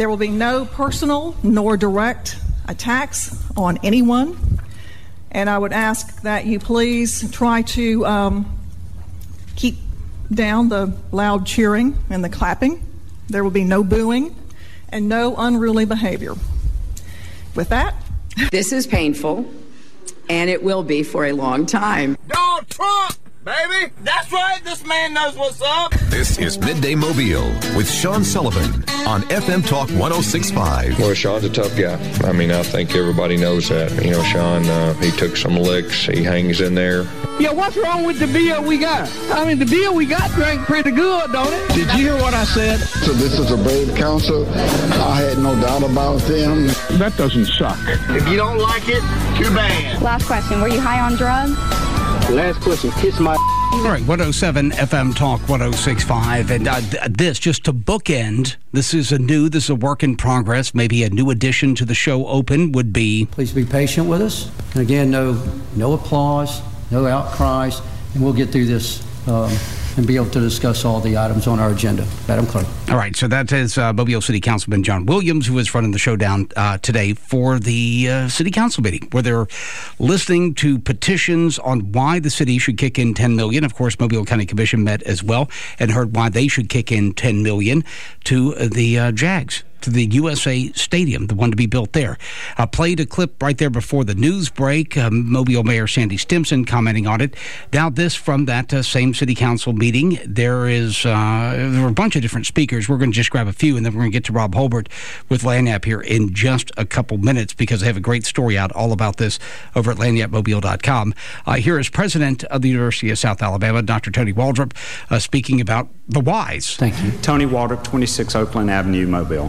There will be no personal nor direct attacks on anyone. And I would ask that you please try to keep down the loud cheering and the clapping. There will be no booing and no unruly behavior. With that, this is painful, and it will be for a long time. Donald Trump, baby! That's right, this man knows what's up! This is Midday Mobile with Sean Sullivan on FM Talk 106.5. Well, Sean's a tough guy. I mean, I think everybody knows that. You know, Sean, he took some licks. He hangs in there. Yeah, what's wrong with the beer we got? I mean, the beer we got drank pretty good, don't it? Did you hear what I said? So this is a brave council. I had no doubt about them. That doesn't suck. If you don't like it, too bad. Last question, were you high on drugs? Last question, kiss my... All right, 107 FM Talk 106.5, and this, just to bookend, this is a work in progress, maybe a new addition to the show open would be... Please be patient with us. And again, no applause, no outcries, and we'll get through this and be able to discuss all the items on our agenda. Madam Clerk. All right, so that is Mobile City Councilman John Williams, who is running the show down today for the City Council meeting, where they're listening to petitions on why the city should kick in $10 million. Of course, Mobile County Commission met as well and heard why they should kick in $10 million to the Jags, to the USA Stadium, the one to be built there. Played a clip right there before the news break. Mobile Mayor Sandy Stimson commenting on it. Now this from that same City Council meeting. There were a bunch of different speakers. We're going to just grab a few, and then we're going to get to Rob Holbert with Lagniappe here in just a couple minutes, because they have a great story out all about this over at lagniappemobile.com. Here is President of the University of South Alabama, Dr. Tony Waldrop, speaking about the whys. Thank you. Tony Waldrop, 26 Oakland Avenue, Mobile.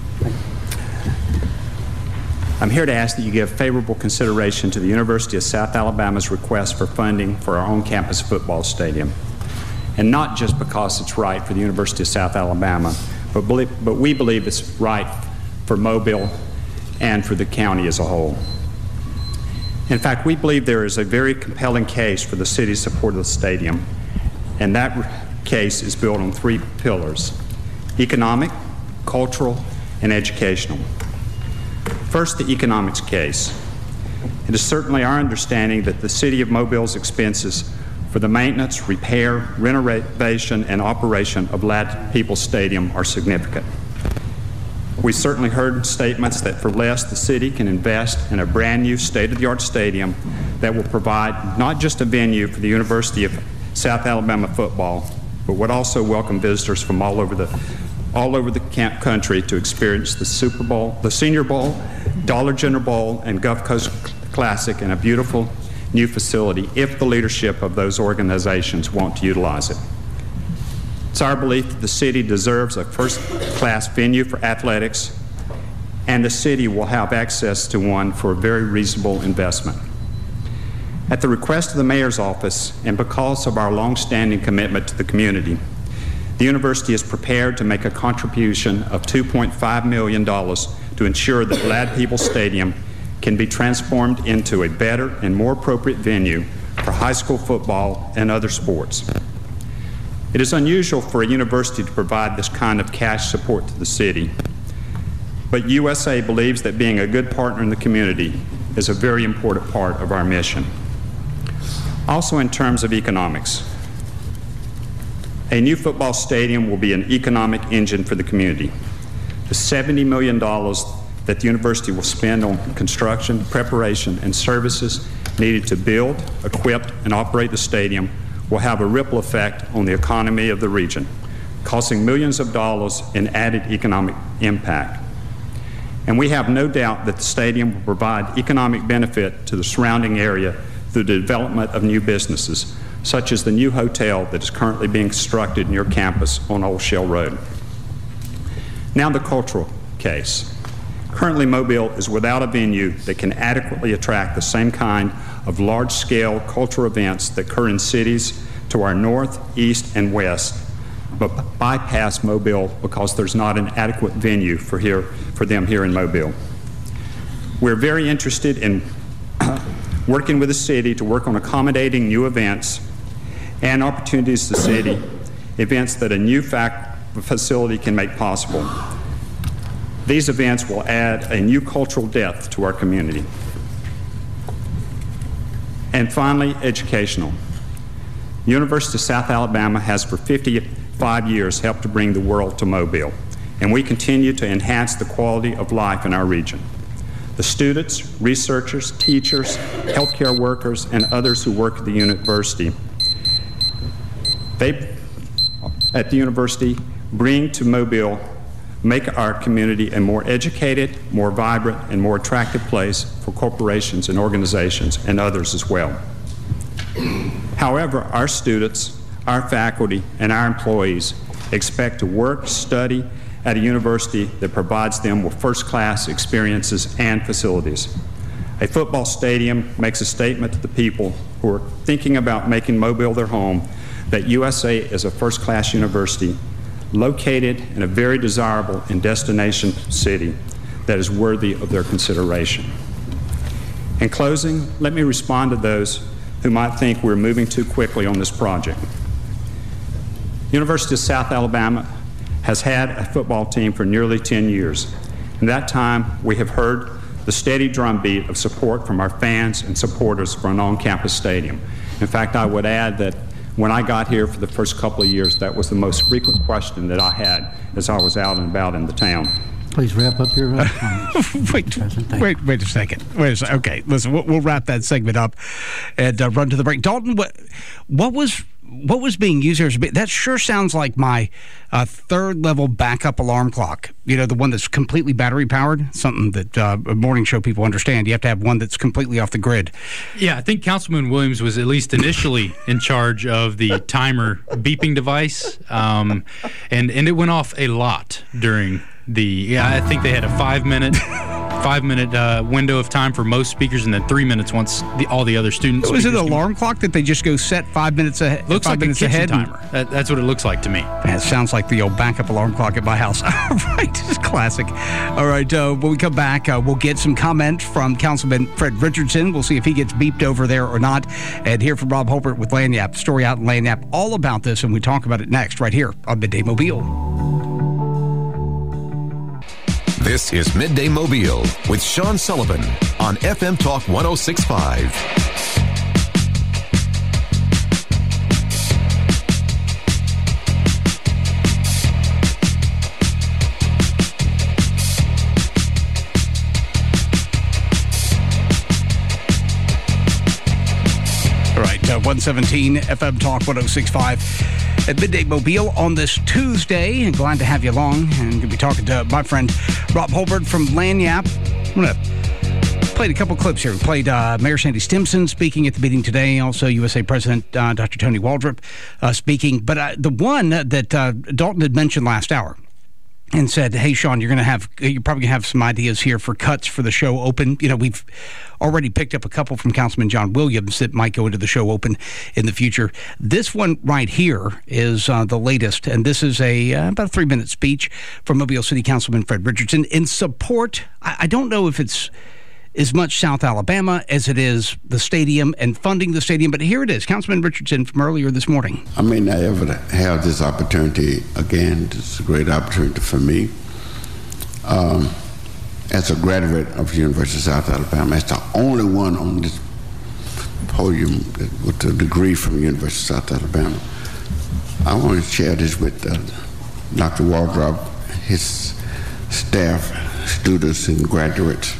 I'm here to ask that you give favorable consideration to the University of South Alabama's request for funding for our on-campus football stadium. And not just because it's right for the University of South Alabama, but we believe it's right for Mobile and for the county as a whole. In fact, we believe there is a very compelling case for the city's support of the stadium, and that case is built on three pillars: economic, cultural, and educational. First, the economics case. It is certainly our understanding that the City of Mobile's expenses for the maintenance, repair, renovation, and operation of Ladd Peoples Stadium are significant. We certainly heard statements that for less, the city can invest in a brand new state-of-the-art stadium that will provide not just a venue for the University of South Alabama football, but would also welcome visitors from all over the country to experience the Super Bowl, the Senior Bowl, Dollar General Bowl, and Gulf Coast Classic in a beautiful new facility if the leadership of those organizations want to utilize it. It's our belief that the city deserves a first-class venue for athletics, and the city will have access to one for a very reasonable investment. At the request of the mayor's office, and because of our long-standing commitment to the community, the university is prepared to make a contribution of $2.5 million to ensure that Ladd Peoples Stadium can be transformed into a better and more appropriate venue for high school football and other sports. It is unusual for a university to provide this kind of cash support to the city, but USA believes that being a good partner in the community is a very important part of our mission. Also, in terms of economics, a new football stadium will be an economic engine for the community. The $70 million that the university will spend on construction, preparation, and services needed to build, equip, and operate the stadium will have a ripple effect on the economy of the region, costing millions of dollars in added economic impact. And we have no doubt that the stadium will provide economic benefit to the surrounding area through the development of new businesses, such as the new hotel that is currently being constructed near campus on Old Shell Road. Now the cultural case. Currently, Mobile is without a venue that can adequately attract the same kind of large-scale cultural events that occur in cities to our north, east, and west, but bypass Mobile because there's not an adequate venue for them here in Mobile. We're very interested in working with the city to work on accommodating new events and opportunities to the city, events that a new facility can make possible. These events will add a new cultural depth to our community. And finally, educational. University of South Alabama has for 55 years helped to bring the world to Mobile, and we continue to enhance the quality of life in our region. The students, researchers, teachers, healthcare workers, and others who work at the university, at the university bring to Mobile, make our community a more educated, more vibrant, and more attractive place for corporations and organizations and others as well. However, our students, our faculty, and our employees expect to work, study at a university that provides them with first-class experiences and facilities. A football stadium makes a statement to the people who are thinking about making Mobile their home that USA is a first-class university located in a very desirable and destination city that is worthy of their consideration. In closing, let me respond to those who might think we're moving too quickly on this project. University of South Alabama has had a football team for nearly 10 years. In that time, we have heard the steady drumbeat of support from our fans and supporters for an on-campus stadium. In fact, I would add that when I got here for the first couple of years, that was the most frequent question that I had as I was out and about in the town. Please wrap up your comments. Wait a second. Okay, listen, we'll wrap that segment up and run to the break. Dalton, what was being used here? That sure sounds like my third-level backup alarm clock. You know, the one that's completely battery-powered, something that morning show people understand. You have to have one that's completely off the grid. Yeah, I think Councilman Williams was at least initially in charge of the timer beeping device, and it went off a lot during I think they had a 5-minute window of time for most speakers, and then 3 minutes once all the other students. Was it an alarm clock that they just go set 5 minutes ahead? Looks like a kitchen timer. That's what it looks like to me. It sounds like the old backup alarm clock at my house. All right, it's classic. All right, when we come back, we'll get some comment from Councilman Fred Richardson. We'll see if he gets beeped over there or not, and hear from Rob Holbert with Lagniappe. Story out in Lagniappe all about this, and we talk about it next right here on Midday Mobile. This is Midday Mobile with Sean Sullivan on FM Talk 106.5. All right, 117 FM Talk 106.5. At Midday Mobile on this Tuesday, and glad to have you along. And going to be talking to my friend Rob Holbert from Lagniappe. I'm going to play a couple clips here. We played Mayor Sandy Stimson speaking at the meeting today, also USA President Dr. Tony Waldrop speaking. But the one that Dalton had mentioned last hour and said, hey, Sean, you're probably going to have some ideas here for cuts for the show open. You know, we've already picked up a couple from Councilman John Williams that might go into the show open in the future. This one right here is the latest, and this is about a 3-minute speech from Mobile City Councilman Fred Richardson in support. I don't know if it's as much South Alabama as it is the stadium and funding the stadium, but here it is. Councilman Richardson from earlier this morning. I may not ever have this opportunity again. It's a great opportunity for me. As a graduate of the University of South Alabama, as the only one on this podium with a degree from the University of South Alabama, I want to share this with Dr. Waldrop, his staff, students, and graduates.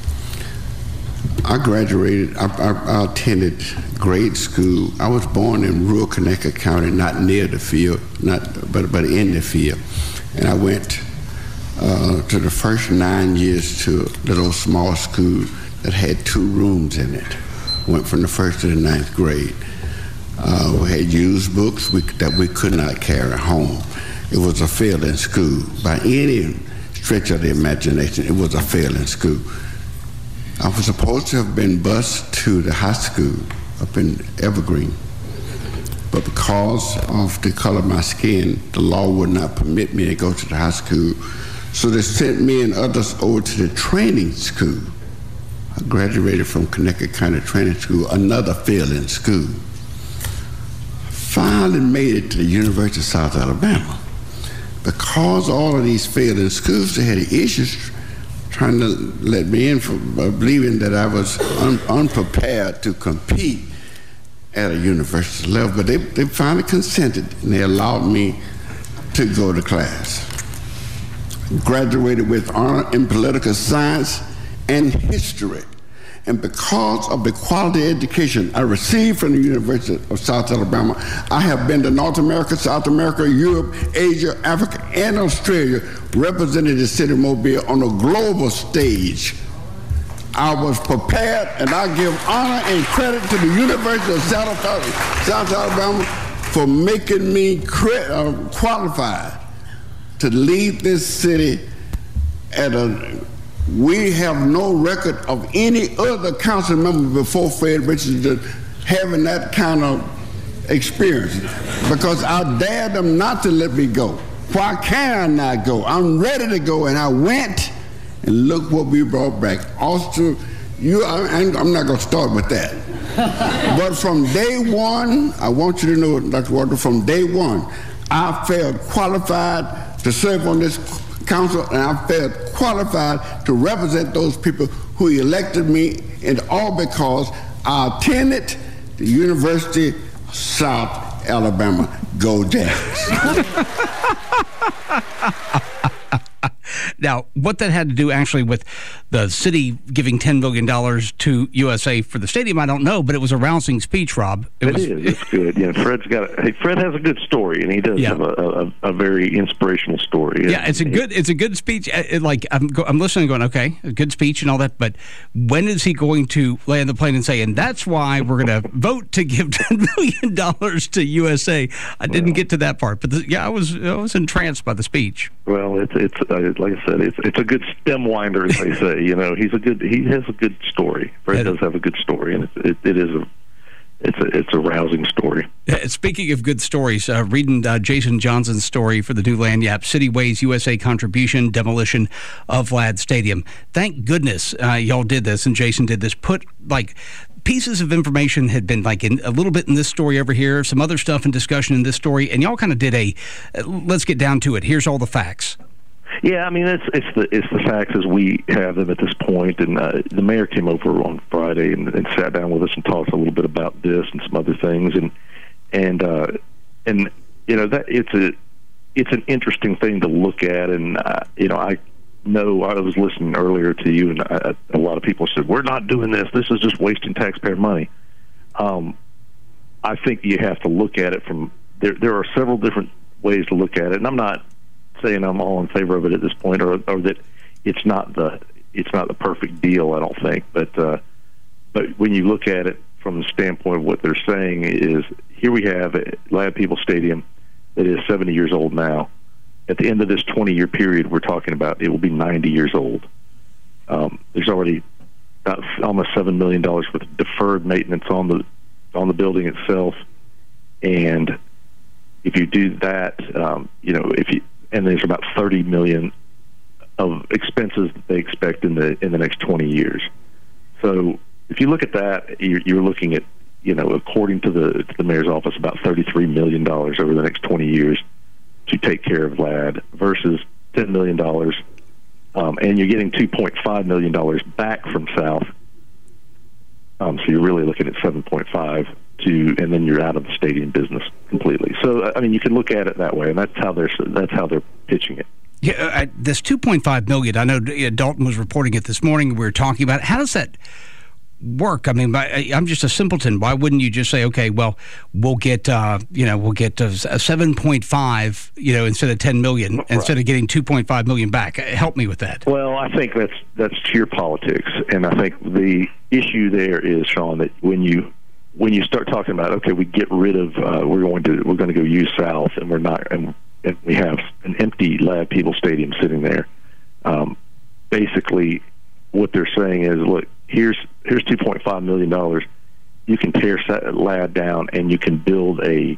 I graduated, I attended grade school. I was born in rural Connecticut County, not near the field, but in the field. And I went to the first 9 years to a little small school that had 2 rooms in it. Went from the 1st to the 9th grade. We had used books that we could not carry home. It was a failing school. By any stretch of the imagination, it was a failing school. I was supposed to have been bused to the high school up in Evergreen, but because of the color of my skin, the law would not permit me to go to the high school, so they sent me and others over to the training school. I graduated from Connecticut County Training School, another failing school. Finally made it to the University of South Alabama. because all of these failed, and schools had issues trying to let me in for believing that I was unprepared to compete at a university level, but they finally consented and they allowed me to go to class. Graduated with honor in political science and history. And because of the quality education I received from the University of South Alabama, I have been to North America, South America, Europe, Asia, Africa, and Australia, representing the city of Mobile on a global stage. I was prepared, and I give honor and credit to the University of South Alabama for making me qualified to lead this city at a... We have no record of any other council member before Fred Richardson having that kind of experience, because I dared them not to let me go. Why can I not go? I'm ready to go, and I went, and look what we brought back. Also, I'm not going to start with that. But from day one, I want you to know, Dr. Walter, from day one, I felt qualified to serve on this council, and I felt qualified to represent those people who elected me, and all because I attended the University of South Alabama. Go Jags. Now, what that had to do actually with the city giving $10 million to USA for the stadium, I don't know, but it was a rousing speech, Rob. It's good. Fred has a good story, and he does have a very inspirational story. Yeah, it's a good speech. I'm listening, going, okay, a good speech and all that, but when is he going to land the plane and say, and that's why we're going to vote to give $10 million to USA? I didn't get to that part, but I was entranced by the speech. Well, it's like I said, it's a good stem winder, as they say. He has a good story. Fred does have a good story, and it's a rousing story. Speaking of good stories, reading Jason Johnson's story for the new Lagniappe, City Ways USA contribution, demolition of Ladd Stadium. Thank goodness y'all did this, and Jason did this. Put pieces of information had been in a little bit in this story over here, some other stuff in discussion in this story, and y'all kind of did let's get down to it. Here's all the facts. Yeah, I mean, it's the facts as we have them at this point. And the mayor came over on Friday and sat down with us and talked a little bit about this and some other things. And that it's an interesting thing to look at. And I know I was listening earlier to you, and a lot of people said, "We're not doing this. This is just wasting taxpayer money." I think you have to look at it from there are several different ways to look at it, and I'm not saying I'm all in favor of it at this point, or that it's not the perfect deal. I don't think, but when you look at it from the standpoint of what they're saying is, here we have Ladd People Stadium that is 70 years old now. At the end of this 20-year period we're talking about, it will be 90 years old. There's already about almost $7 million worth of deferred maintenance on the building itself, and if you do that, and there's about $30 million of expenses that they expect in the next 20 years. So if you look at that, you're looking at, according to the mayor's office, about $33 million over the next 20 years to take care of Ladd versus $10 million, and you're getting $2.5 million back from South. So you're really looking at 7.5. And then you're out of the stadium business completely. So I mean, you can look at it that way, and that's how they're pitching it. Yeah, this $2.5 million. I know Dalton was reporting it this morning. We were talking about it. How does that work? I mean, I'm just a simpleton. Why wouldn't you just say, okay, well, we'll get a 7.5, instead of 10 million, right, instead of getting 2.5 million back? Help me with that. Well, I think that's sheer politics, and I think the issue there is, Sean, that when you start talking about, okay, we get rid of, we're going to go use South, and we're not, and we have an empty Ladd People Stadium sitting there. Basically, what they're saying is, look, here's $2.5 million. You can tear Ladd down, and you can build a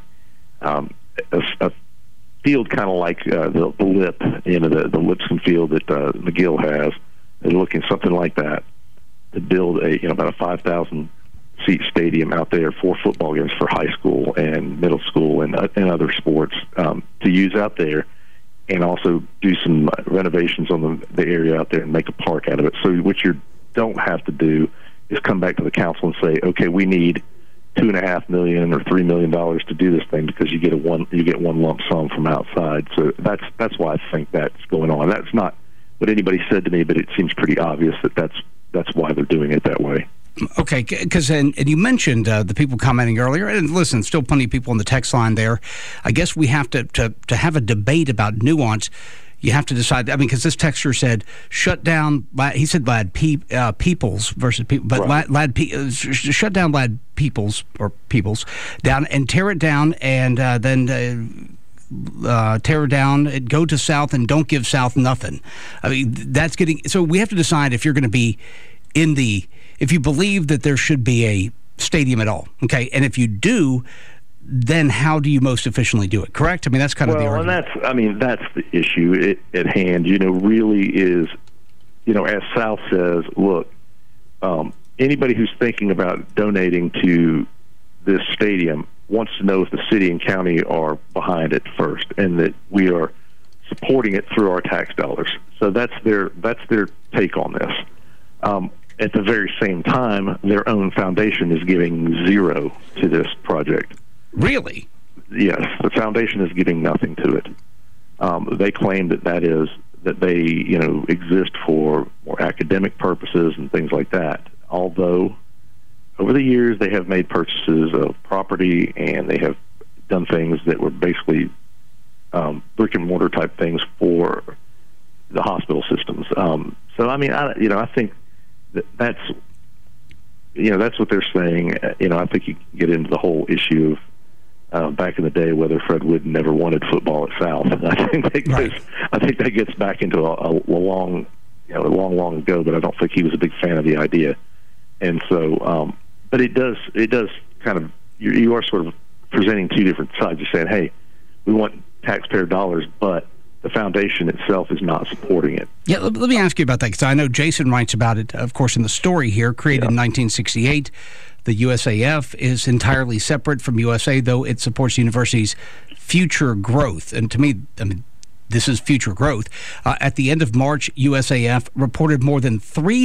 field kind of like the Lip, the Lipscomb field that McGill has. They're looking something like that to build about a 5,000 seat stadium out there for football games for high school and middle school and other sports to use out there, and also do some renovations on the area out there and make a park out of it. So what you don't have to do is come back to the council and say, okay, we need $2.5 million or $3 million to do this thing, because you get one lump sum from outside. So that's why I think that's going on. That's not what anybody said to me, but it seems pretty obvious that that's why they're doing it that way. Okay, because and you mentioned the people commenting earlier, and listen, still plenty of people on the text line there. I guess we have to have a debate about nuance. You have to decide. I mean, because this texter said, "Shut down." He said, "Lad Peoples versus people," but right. Shut down Lad Peoples or Peoples down and tear it down, and then tear it down. Go to South and don't give South nothing. I mean, that's getting. So we have to decide if you're going to be in the. If you believe that there should be a stadium at all, okay, and if you do, then how do you most efficiently do it? Correct? I mean, that's kind of the argument. And that's the issue at hand. Really is, as South says, look, anybody who's thinking about donating to this stadium wants to know if the city and county are behind it first, and that we are supporting it through our tax dollars. So that's their take on this. At the very same time, their own foundation is giving zero to this project. Really? Yes, the foundation is giving nothing to it. They claim that they exist for more academic purposes and things like that. Although over the years they have made purchases of property, and they have done things that were basically brick and mortar type things for the hospital systems. So I mean, I think that's what they're saying. I think you get into the whole issue of back in the day whether Fred Wood never wanted football at South. I think that gets back into a long ago. But I don't think he was a big fan of the idea. And so, but it does kind of you are sort of presenting two different sides. You're saying, hey, we want taxpayer dollars, but the foundation itself is not supporting it. Yeah, let me ask you about that, because I know Jason writes about it, of course, in the story here, created in 1968. The USAF is entirely separate from USA, though it supports the university's future growth. And to me, I mean, this is future growth. At the end of March, USAF reported more than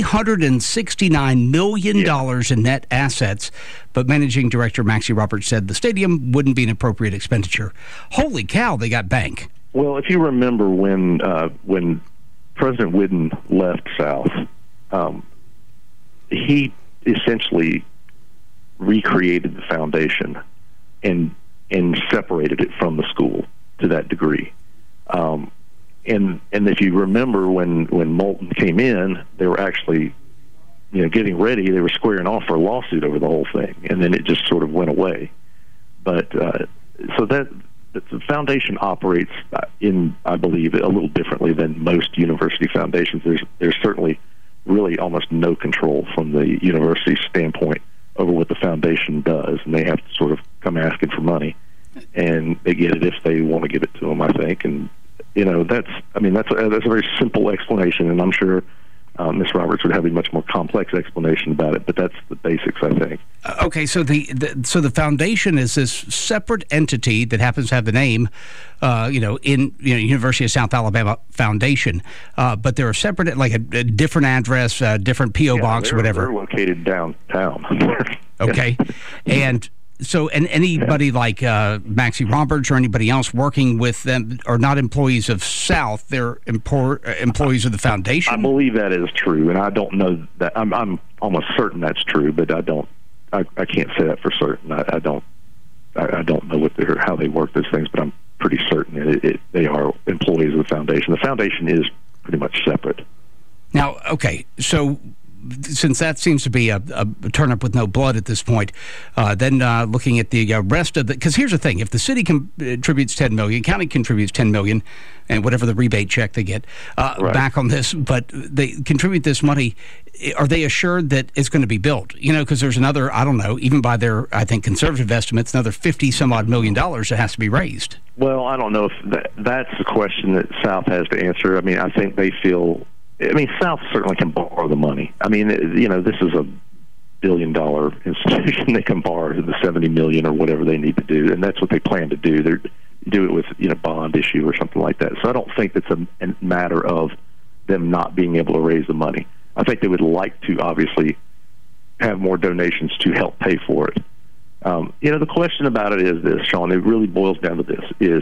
$369 million in net assets, but Managing Director Maxie Roberts said the stadium wouldn't be an appropriate expenditure. Holy cow, they got bank. Well, if you remember when President Whidden left South, he essentially recreated the foundation and separated it from the school to that degree. And if you remember when Moulton came in, they were actually getting ready. They were squaring off for a lawsuit over the whole thing, and then it just sort of went away. But so that. The foundation operates I believe, a little differently than most university foundations. There's certainly really almost no control from the university's standpoint over what the foundation does, and they have to sort of come asking for money, and they get it if they want to give it to them, I think. And that's a very simple explanation, and I'm sure Ms. Roberts would have a much more complex explanation about it, but that's the basics, I think. Okay, so the foundation is this separate entity that happens to have the name, University of South Alabama Foundation, but they're separate, like a different address, different P.O. box, or whatever. They're located downtown. Okay, and. So, and anybody like Maxie Roberts or anybody else working with them are not employees of South; they're employees of the foundation. I believe that is true, and I don't know that. I'm almost certain that's true, but I don't. I can't say that for certain. I don't know how they work those things, but I'm pretty certain they are employees of the foundation. The foundation is pretty much separate. Now, okay, so. Since that seems to be a turnip with no blood at this point, then looking at the rest of the, because here's the thing: if the city contributes $10 million, county contributes $10 million, and whatever the rebate check they get back on this, but they contribute this money, are they assured that it's going to be built? Because there's another, I don't know, even by their, I think, conservative estimates, another $50-some-odd million that has to be raised. Well, I don't know if that's the question that South has to answer. I mean, I think they feel. South certainly can borrow the money. This is a billion-dollar institution. They can borrow the $70 million or whatever they need to do, and that's what they plan to do. do it with bond issue or something like that. So I don't think it's a matter of them not being able to raise the money. I think they would like to obviously have more donations to help pay for it. The question about it is this, Sean. It really boils down to this: is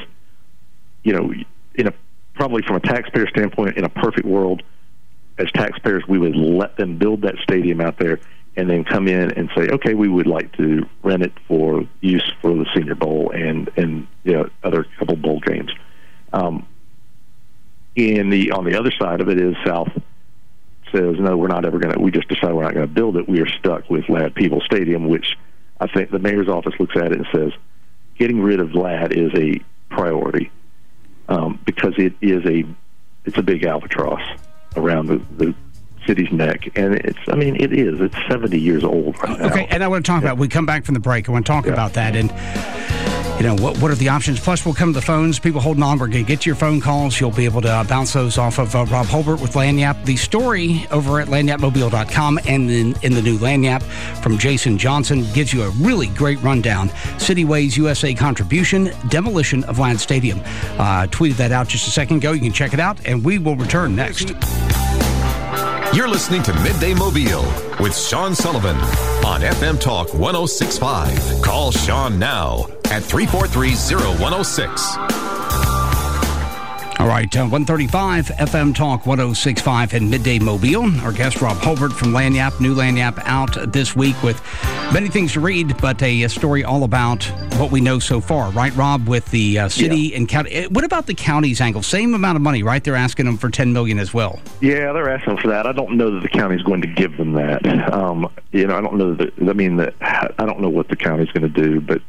probably from a taxpayer standpoint, in a perfect world, as taxpayers, we would let them build that stadium out there and then come in and say, okay, we would like to rent it for use for the Senior Bowl and other couple bowl games. On the other side of it is South says, no, we're not ever going to, we just decided we're not going to build it. We are stuck with Ladd-Peebles Stadium, which I think the mayor's office looks at it and says, getting rid of Ladd is a priority because it's a big albatross around the city's neck, and it's 70 years old right now. Okay, and I want to talk about, we come back from the break, I want to talk about that, and what are the options. Plus, we'll come to the phones. People holding on, we're going to get to your phone calls. You'll be able to bounce those off of Rob Holbert with Lagniappe. The story over at lagniappemobile.com and in the new Lagniappe from Jason Johnson gives you a really great rundown. Cityways USA contribution, demolition of Ladd Stadium. Tweeted that out just a second ago. You can check it out, and we will return next. You're listening to Midday Mobile with Sean Sullivan on FM Talk 106.5. Call Sean now at 343-0106. All right, 135 FM Talk 106.5 and Midday Mobile. Our guest, Rob Holbert from Lagniappe, new Lagniappe out this week with many things to read, but a story all about what we know so far, right, Rob, with the city and county. What about the county's angle? Same amount of money, right? They're asking them for $10 million as well. Yeah, they're asking for that. I don't know that the county's going to give them that. I don't know that. I don't know what the county's going to do, but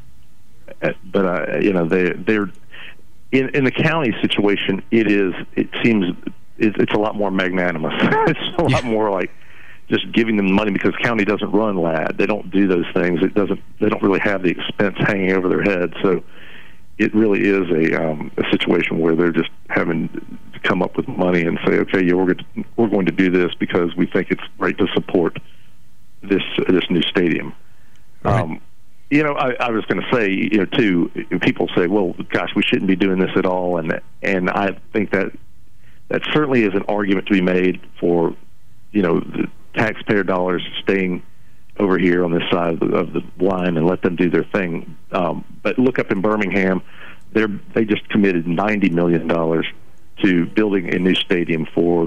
they're. In the county situation, it seems it's a lot more magnanimous. It's a lot more like just giving them money because the county doesn't run Ladd. They don't do those things. They don't really have the expense hanging over their head. So it really is a situation where they're just having to come up with money and say, okay, yeah, we're going to do this because we think it's right to support this new stadium. Right. I was going to say, too, people say, well, gosh, we shouldn't be doing this at all. And I think that certainly is an argument to be made for, the taxpayer dollars staying over here on this side of the line and let them do their thing. But look up in Birmingham, they just committed $90 million to building a new stadium for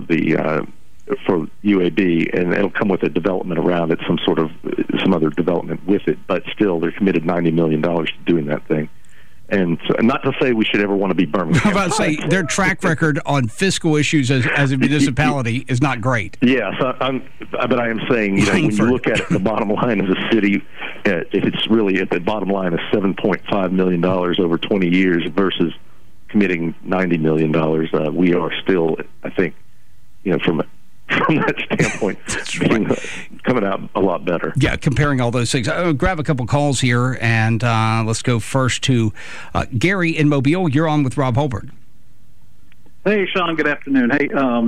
UAB, and it'll come with a development around it, some other development with it, but still they're committed $90 million to doing that thing. And so, not to say we should ever want to be Birmingham. I'm about to say their track record on fiscal issues as a municipality is not great. Yes, but I am saying, when you look at it, the bottom line as a city, if it's really at the bottom line is $7.5 million over 20 years versus committing $90 million, we are still, I think, from that standpoint, coming out a lot better. Yeah, comparing all those things. I'll grab a couple calls here, and let's go first to Gary in Mobile. You're on with Rob Holbert. Hey, Sean. Good afternoon. Hey,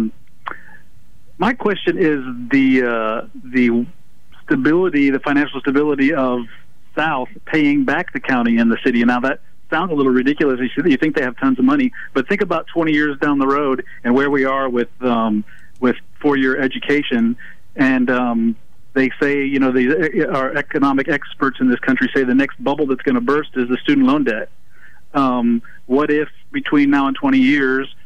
my question is the stability, the financial stability of South paying back the county and the city. And now that sounds a little ridiculous. You think they have tons of money, but think about 20 years down the road and where we are with 4-year education, and they say, our economic experts in this country say the next bubble that's going to burst is the student loan debt. What if between now and 20 years,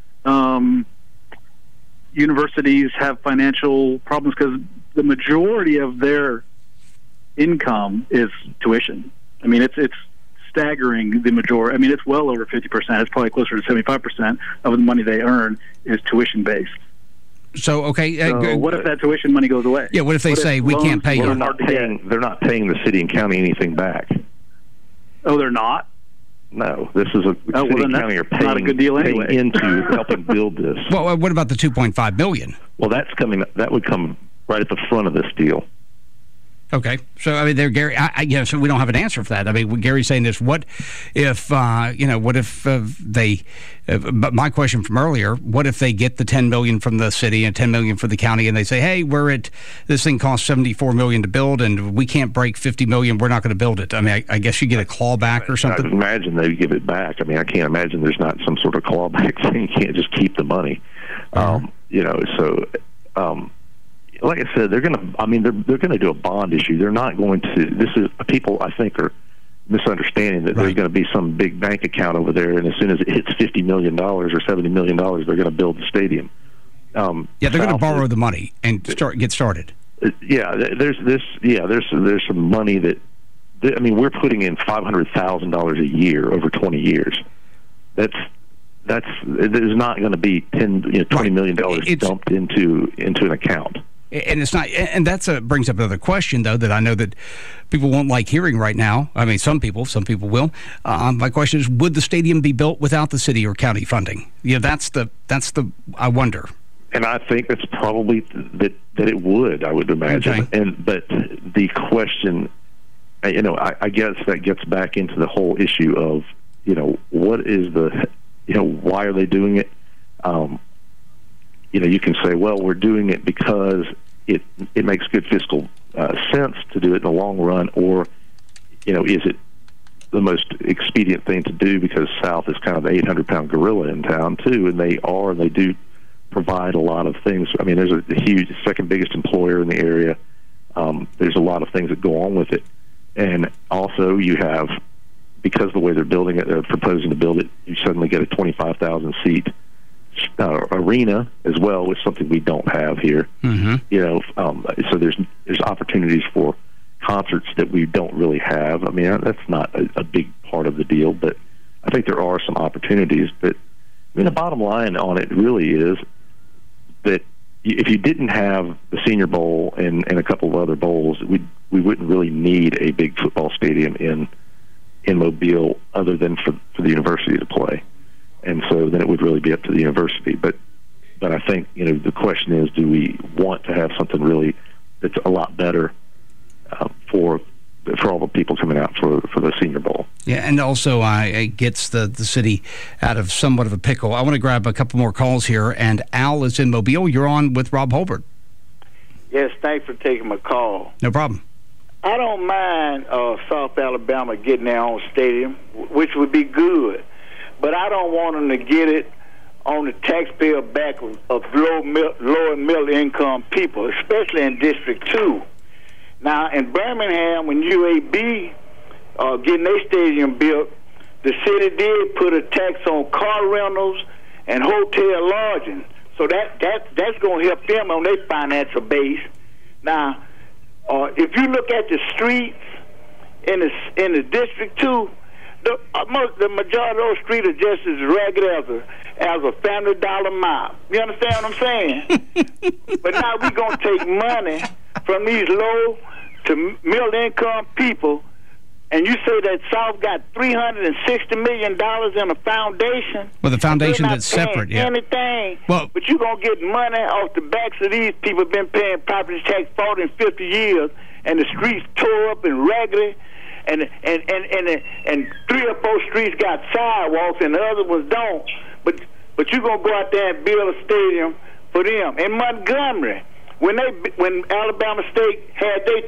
universities have financial problems because the majority of their income is tuition? I mean, it's staggering, the majority. I mean, it's well over 50%. It's probably closer to 75% of the money they earn is tuition-based. So, okay. What if that tuition money goes away? Yeah, what if they say we can't pay you? They're not paying the city and county anything back. Oh, they're not? No, this is city and county are paying, not a good deal anyway. Paying into helping build this. Well, what about the $2.5 million? Well, that would come right at the front of this deal. Okay, so I mean, Gary. So we don't have an answer for that. I mean, what Gary's saying is, what if they? But my question from earlier: what if they get the $10 million from the city and $10 million for the county, and they say, "Hey, this thing costs $74 million to build, and we can't break $50 million. We're not going to build it." I mean, I guess you get a clawback or something. I imagine they give it back. I mean, I can't imagine there's not some sort of clawback thing. You can't just keep the money. Like I said, they're going to do a bond issue. They're not going to. People, I think, are misunderstanding that there's going to be some big bank account over there, and as soon as it hits $50 million or $70 million, they're going to build the stadium. They're going to borrow the money and get started. There's some money that. I mean, we're putting in $500,000 a year over 20 years. There's not going to be $20 million dumped into an account. And it's not, and that's brings up another question, though, that I know that people won't like hearing right now. I mean, some people will. My question is, would the stadium be built without the city or county funding? That's the I wonder. And I think that's probably that it would. I would imagine. Okay. But the question, I guess that gets back into the whole issue of, what is why are they doing it? You can say, well, we're doing it because it makes good fiscal sense to do it in the long run, or, is it the most expedient thing to do because South is kind of the 800-pound gorilla in town, too, and they do provide a lot of things. I mean, there's a huge, second biggest employer in the area. There's a lot of things that go on with it. And also you have, because the way they're building it, they're proposing to build it, you suddenly get a 25,000-seat arena as well, which is something we don't have here. Mm-hmm. So there's opportunities for concerts that we don't really have. I mean, that's not a big part of the deal, but I think there are some opportunities. But I mean, the bottom line on it really is that if you didn't have the Senior Bowl and a couple of other bowls, we wouldn't really need a big football stadium in Mobile other than for the university to play. And so then it would really be up to the university. But I think, the question is, do we want to have something really that's a lot better for all the people coming out for the Senior Bowl? Yeah, and also it gets the city out of somewhat of a pickle. I want to grab a couple more calls here, and Al is in Mobile. You're on with Rob Holbert. Yes, thanks for taking my call. No problem. I don't mind South Alabama getting their own stadium, which would be good. But I don't want them to get it on the taxpayer back of low and middle income people, especially in District 2. Now, in Birmingham, when UAB getting their stadium built, the city did put a tax on car rentals and hotel lodging. So that's going to help them on their financial base. Now, if you look at the streets in the District 2, the majority of those streets are just as ragged as a Family Dollar mop. You understand what I'm saying? But now we're going to take money from these low to middle income people, and you say that South got $360 million in a foundation. Well, the foundation that's separate, yeah. Anything. Well, but you're going to get money off the backs of these people who've been paying property tax 40 and 50 years, and the streets tore up and raggedy. And 3 or 4 streets got sidewalks and the other ones don't. But you're gonna go out there and build a stadium for them. In Montgomery, when Alabama State had their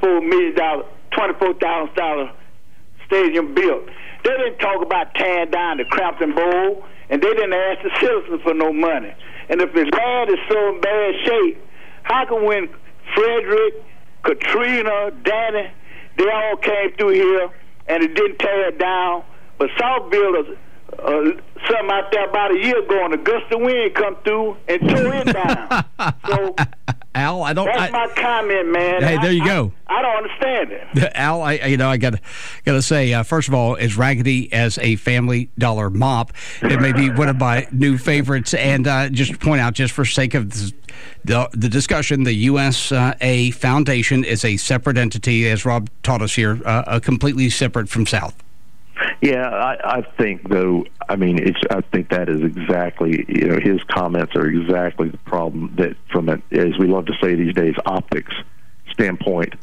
$24,000 stadium built, they didn't talk about tearing down the Crampton Bowl, and they didn't ask the citizens for no money. And if his land is so in bad shape, how come when Frederick, Katrina, Danny, they all came through here and it didn't tear it down? But South built something out there about a year ago, and a gust of wind come through and tore it down. So, Al, that's my comment, man. Hey, there you go. I don't understand it. Al, I gotta say, first of all, as raggedy as a Family Dollar mop, it may be one of my new favorites. And just point out, just for sake of the discussion, the USA Foundation is a separate entity, as Rob taught us here, completely separate from South. Yeah, I think, though, I think that is exactly, his comments are exactly the problem that, from as we love to say these days, optics standpoint,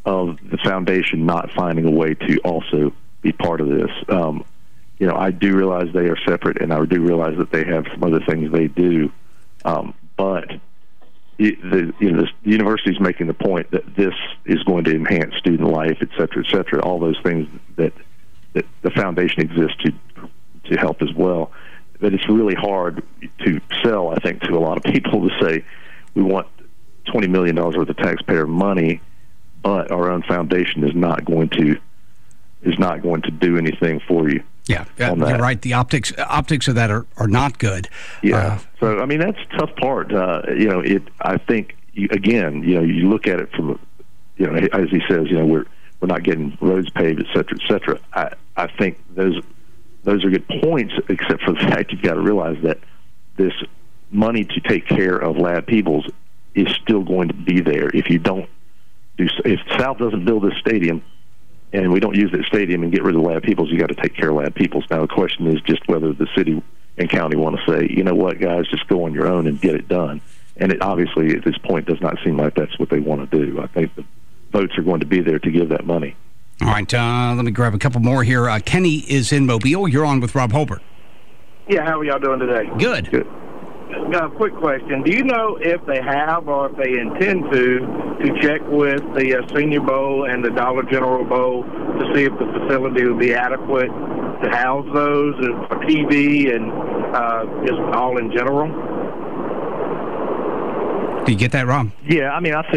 of the foundation not finding a way to also be part of this. I do realize they are separate, and I do realize that they have some other things they do, but the university is making the point that this is going to enhance student life, et cetera, all those things that the foundation exists to help as well. But it's really hard to sell, I think, to a lot of people to say we want $20 million worth of taxpayer money, but our own foundation is not going to do anything for you. Yeah, you're right. The optics of that are not good. Yeah. So I mean, that's the tough part. I think you look at it from, as he says, we're not getting roads paved, et cetera. I think those are good points, except for the fact you've got to realize that this money to take care of Lad Peebles is still going to be there if if South doesn't build this stadium and we don't use that stadium and get rid of Lad Peebles, you got to take care of Lad Peebles. Now the question is just whether the city and county want to say, you know what, guys, just go on your own and get it done. And it obviously at this point does not seem like that's what they want to do. I think the votes are going to be there to give that money. All right, let me grab a couple more here. Kenny is in Mobile. You're on with Rob Holbert. Yeah, how are y'all doing today? Good. Got a quick question. Do you know if they have or if they intend to check with the Senior Bowl and the Dollar General Bowl to see if the facility would be adequate to house those for TV and just all in general? Do you get that, Rob? Yeah, I know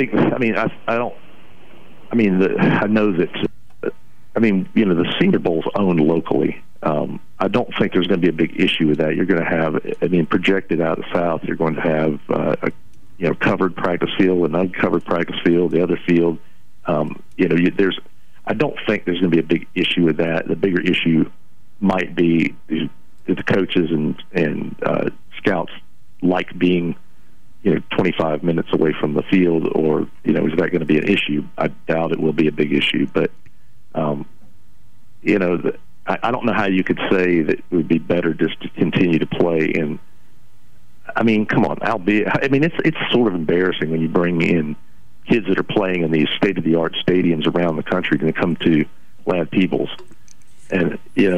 that. The Senior Bowl's owned locally. I don't think there's going to be a big issue with that. You're going to have, projected out of the South, you're going to have a covered practice field, an uncovered practice field, the other field. I don't think there's going to be a big issue with that. The bigger issue might be that the coaches and scouts like being 25 minutes away from the field, or is that going to be an issue? I doubt it will be a big issue, but I don't know how you could say that it would be better just to continue to play in. Come on, it's sort of embarrassing when you bring in kids that are playing in these state-of-the-art stadiums around the country and come to Lad Peebles. And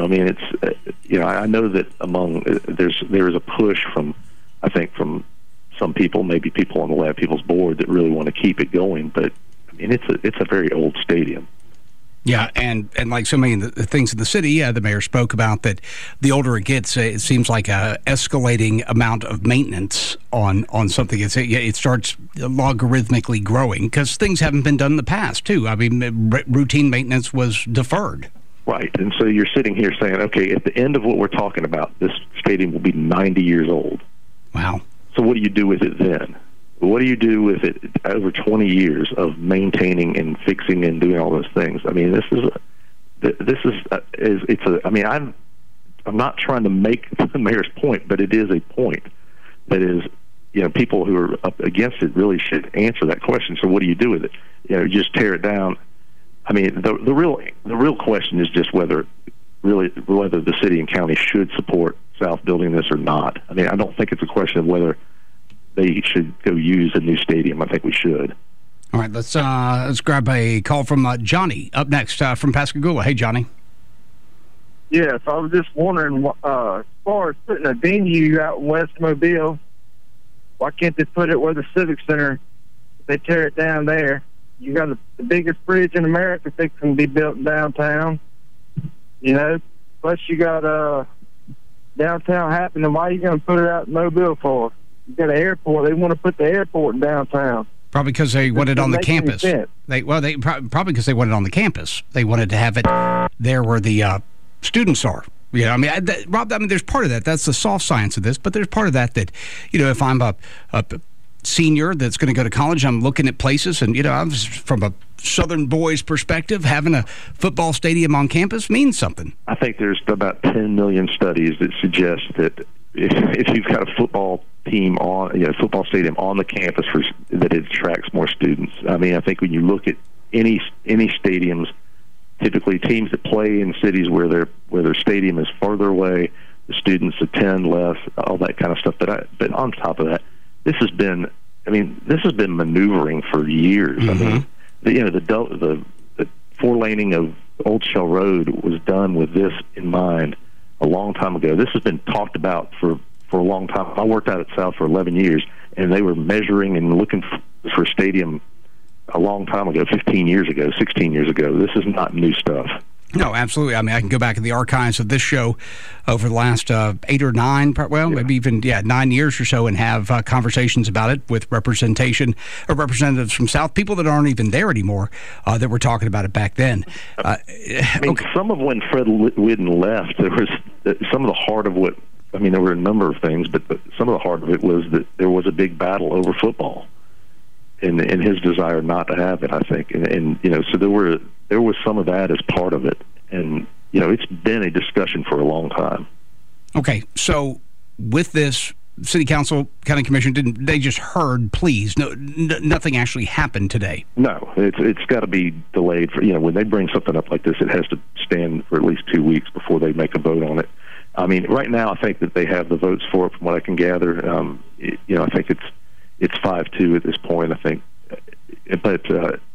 I know that there is a push from some people, maybe people on the Lad Peebles board, that really want to keep it going. But it's a very old stadium. Yeah, and like so many of the things in the city, the mayor spoke about that the older it gets, it seems like a escalating amount of maintenance on something. It starts logarithmically growing because things haven't been done in the past, too. Routine maintenance was deferred. Right, and so you're sitting here saying, okay, at the end of what we're talking about, this stadium will be 90 years old. Wow. So what do you do with it then? What do you do with it over 20 years of maintaining and fixing and doing all those things? I'm not trying to make the mayor's point, but it is a point that is, people who are up against it really should answer that question. So what do you do with it? Just tear it down. The real question is just whether the city and county should support South building this or not. I don't think it's a question of whether they should go use a new stadium. I think we should. All right, let's grab a call from Johnny up next from Pascagoula. Hey, Johnny. Yes, I was just wondering, as far as putting a venue out in West Mobile, why can't they put it where the Civic Center, if they tear it down there? You got the biggest bridge in America fixing to be built in downtown, plus you got downtown happening. Why are you going to put it out in Mobile for? You got an airport. They want to put the airport in downtown. Probably because they want it on the campus. Probably because they want it on the campus. They wanted to have it there where the students are. Rob, there's part of that. That's the soft science of this, but there's part of that if I'm a senior that's going to go to college, I'm looking at places, and I'm from a Southern boy's perspective, having a football stadium on campus means something. I think there's about 10 million studies that suggest that if you've got a football team football stadium on the campus, that it attracts more students. I think when you look at any stadiums, typically teams that play in cities where their stadium is further away, the students attend less, all that kind of stuff. But on top of that, this has been maneuvering for years. Mm-hmm. the 4-laning of Old Shell Road was done with this in mind a long time ago. This has been talked about for a long time. I worked out at South for 11 years, and they were measuring and looking for a stadium a long time ago, 15 years ago, 16 years ago. This is not new stuff. No, absolutely. I mean, I can go back in the archives of this show over the last 8 or 9, maybe even 9 years or so, and have conversations about it with representatives from South, people that aren't even there anymore, that were talking about it back then. Some of when Fred Whidden left, there was some of the heart of what. I mean, there were a number of things, but some of the heart of it was that there was a big battle over football, and his desire not to have it. I think, and so there was some of that as part of it, and it's been a discussion for a long time. Okay, so with this, City Council, County Commission, they just heard pleas? No, nothing actually happened today. No, it's got to be delayed for when they bring something up like this, it has to stand for at least 2 weeks before they make a vote on it. I mean, right now I think that they have the votes for it, from what I can gather. I think it's 5-2 at this point. I think, but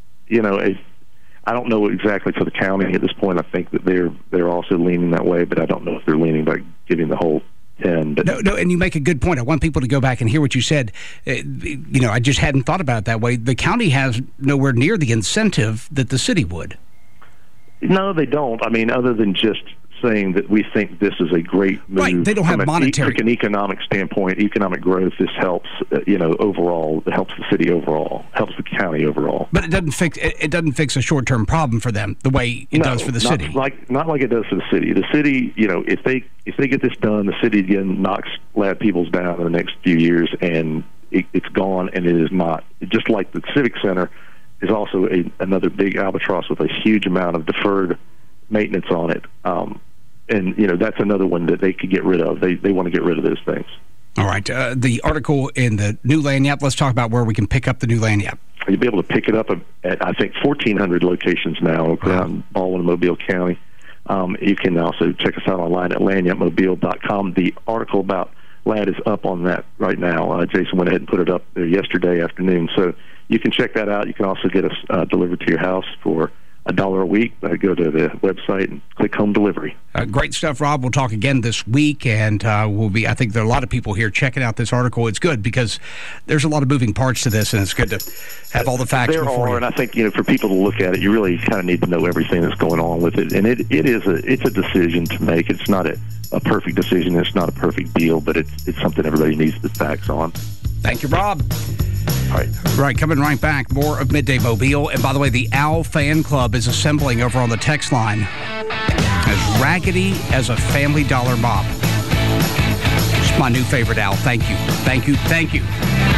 I don't know exactly for the county at this point. I think that they're also leaning that way, but I don't know if they're leaning by giving the whole 10. But no, and you make a good point. I want people to go back and hear what you said. I just hadn't thought about it that way. The county has nowhere near the incentive that the city would. No, they don't. I mean, other than just saying that we think this is a great move. Right, they don't have monetary. From an economic standpoint, economic growth, this helps, overall, it helps the city overall, helps the county overall. But it doesn't fix a short-term problem for them the way it does for the city. Not like it does for the city. The city, if they get this done, the city again knocks Ladd Peebles down in the next few years, and it's gone, and it is not. Just like the Civic Center is also another big albatross with a huge amount of deferred maintenance on it. And that's another one that they could get rid of. They want to get rid of those things. All right. The article in the new Lagniappe, let's talk about where we can pick up the new Lagniappe. You'll be able to pick it up at I think, 1,400 locations now around Baldwin and Mobile County. You can also check us out online at lagniappemobile.com. The article about Ladd is up on that right now. Jason went ahead and put it up there yesterday afternoon. So you can check that out. You can also get us delivered to your house for $1 a week. Go to the website and click home delivery. Great stuff, Rob. We'll talk again this week, and I think there are a lot of people here checking out this article. It's good because there's a lot of moving parts to this, and it's good to have all the facts before you. And I think for people to look at it, you really kind of need to know everything that's going on with it. And it's a decision to make. It's not a perfect decision. It's not a perfect deal, but it's something everybody needs the facts on. Thank you, Rob. All right. Right, coming right back, more of Midday Mobile. And by the way, the Owl Fan Club is assembling over on the text line as raggedy as a Family Dollar mop. It's my new favorite, Al. Thank you. Thank you. Thank you.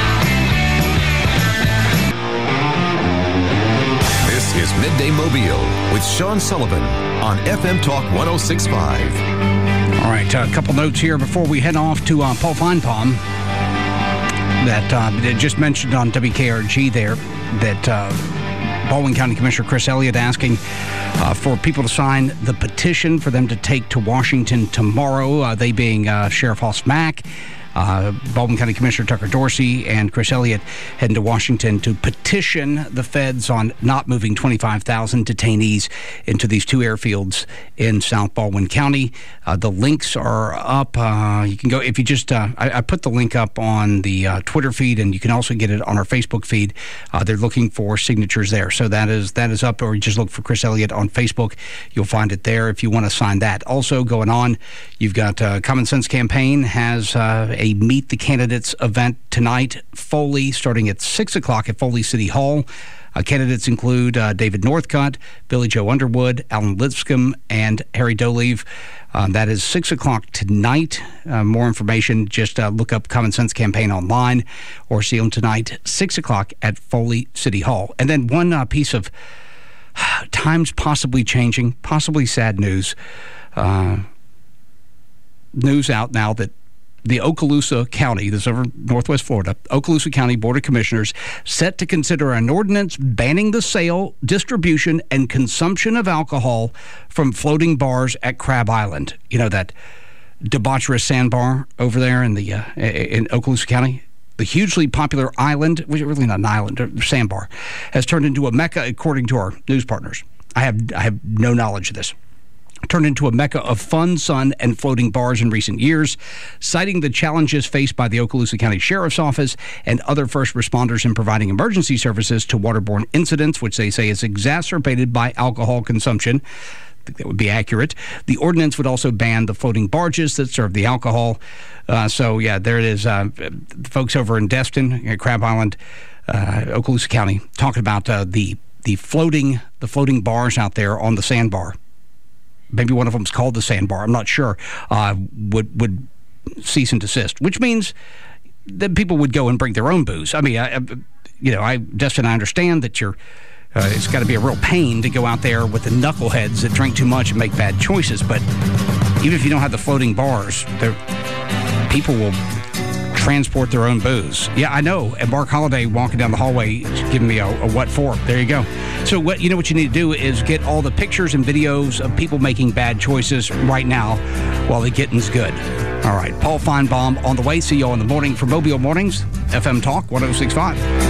This is Midday Mobile with Sean Sullivan on FM Talk 106.5. All right, a couple notes here before we head off to Paul Feinbaum. That just mentioned on WKRG there that Baldwin County Commissioner Chris Elliott asking for people to sign the petition for them to take to Washington tomorrow, they being Sheriff Hoss Mack, Baldwin County Commissioner Tucker Dorsey, and Chris Elliott heading to Washington to petition the feds on not moving 25,000 detainees into these two airfields in South Baldwin County. The links are up. You can go, if you just, I put the link up on the Twitter feed, and you can also get it on our Facebook feed. They're looking for signatures there. So that is up, or you just look for Chris Elliott on Facebook. You'll find it there if you want to sign that. Also going on, you've got Common Sense Campaign has a Meet the Candidates event tonight, Foley, starting at 6 o'clock at Foley City Hall. Candidates include David Northcutt, Billy Joe Underwood, Alan Lipscomb, and Harry Doleave. That is 6 o'clock tonight. More information, just look up Common Sense Campaign online or see them tonight, 6 o'clock at Foley City Hall. And then one piece of times possibly changing, possibly sad news. News out now that the Okaloosa County, this is over Northwest Florida, Okaloosa County Board of Commissioners set to consider an ordinance banning the sale, distribution, and consumption of alcohol from floating bars at Crab Island. You know, that debaucherous sandbar over there in Okaloosa County? The hugely popular island, which is really not an island, a sandbar, has turned into a mecca, according to our news partners. I have no knowledge of this. Turned into a mecca of fun, sun, and floating bars in recent years, citing the challenges faced by the Okaloosa County Sheriff's Office and other first responders in providing emergency services to waterborne incidents, which they say is exacerbated by alcohol consumption. I think that would be accurate. The ordinance would also ban the floating barges that serve the alcohol. There it is. Folks over in Destin, Crab Island, Okaloosa County, talking about the floating bars out there on the sandbar. Maybe one of them's called the sandbar, I'm not sure, would cease and desist, which means that people would go and bring their own booze. I mean, Destin, I understand that it's got to be a real pain to go out there with the knuckleheads that drink too much and make bad choices, but even if you don't have the floating bars, people will transport their own booze. Yeah, I know. And Mark Holliday walking down the hallway is giving me a what for. There you go. So what you need to do is get all the pictures and videos of people making bad choices right now while the getting's good. All right, Paul Feinbaum on the way. See you all in the morning for Mobile Mornings, FM Talk 106.5.